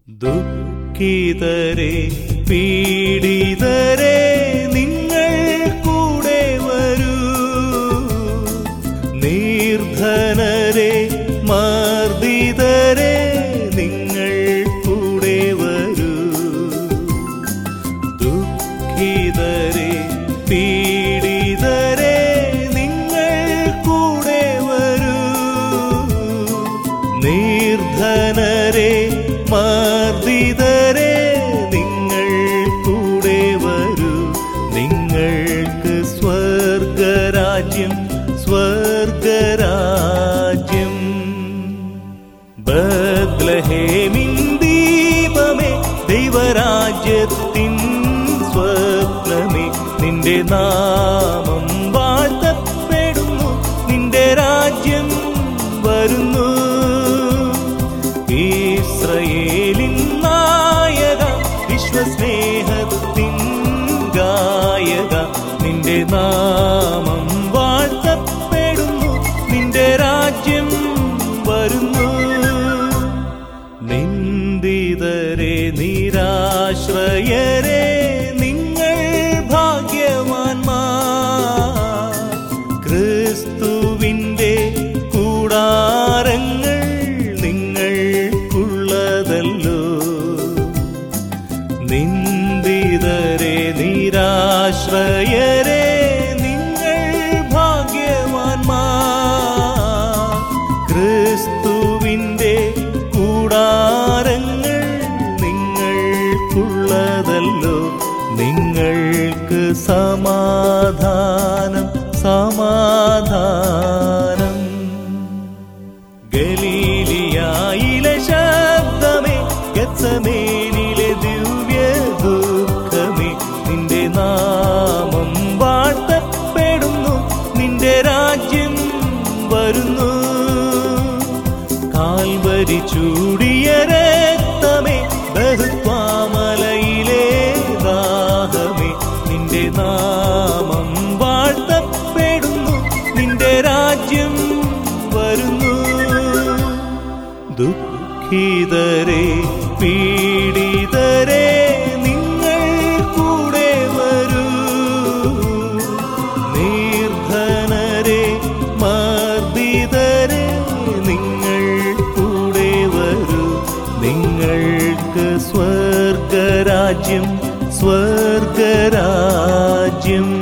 ദുഃഖിതരെ പീഡിതരെ നിങ്ങൾ കൂടെ വരൂ, നിർധനരെ മർദ്ദിതരെ നിങ്ങൾ കൂടെ വരൂ. ദുഃഖിതരെ പീഡിതരെ നിങ്ങൾ കൂടെ വരൂ, നിർധനരെ മർദ്ദിതരെ നിങ്ങൾ കൂടെ വരൂ. നിങ്ങൾക്ക് സ്വർഗരാജ്യം സ്വർഗരാജ്യം. ബത്ലഹേമിൻ ദീപമേ, ദൈവരാജ്യത്തിൻ സ്വപ്നമേ, നിന്റെ നാമം വാഴ്ത്തപ്പെടുന്നു, നിന്റെ രാജ്യം വരുന്നു. ഇസ്രായേലിൻ നായക, വിശ്വസ്നേഹത്തിൻ ഗായക, നിന്റെ നാമം വാഴ്ത്തപ്പെടുന്നു, നിന്റെ രാജ്യം വരുന്നു. നിന്ദിതരെ നിരാശ്രയരെ നിങ്ങൾ ഭാഗ്യവാന്മാർ, ക്രിസ്തുവിന്റെ കൂടാരങ്ങൾ നിങ്ങൾക്കുള്ളതല്ലോ. നിന്ദിതരെ നിരാശ്രയരെ നിങ്ങൾ ഭാഗ്യവാന്മാർ, ക്രിസ്തുവിന്റെ കൂടാരങ്ങൾ നിങ്ങൾക്കുള്ളതല്ലോ. നിങ്ങൾക്ക് സമാധാനം സമാധാനം. ഗലീലിയായിലെ ശബ്ദമേ, ഗത്സമേനിലെ ദിവ്യ ദുഃഖമേ, നിന്റെ നാമം വാഴ്ത്തപ്പെടുന്നു, നിന്റെ രാജ്യം വരുന്നു. കാൽവരി ചൂടിയ രക്തമേ, ബഹുത്വാമലയിലെ ദാഹമേ, നിന്റെ നാമം വാഴ്ത്തപ്പെടുന്നു, നിന്റെ രാജ്യം വരുന്നു. ദുഃഖിതരെ പീഡിതരെ നിങ്ങൾ കൂടെ വരൂ, നിർധനരെ മർദ്ദിതരെ നിങ്ങൾ കൂടെ വരൂ. നിങ്ങൾക്ക് സ്വർഗരാജ്യം സ്വർഗരാജ്യം.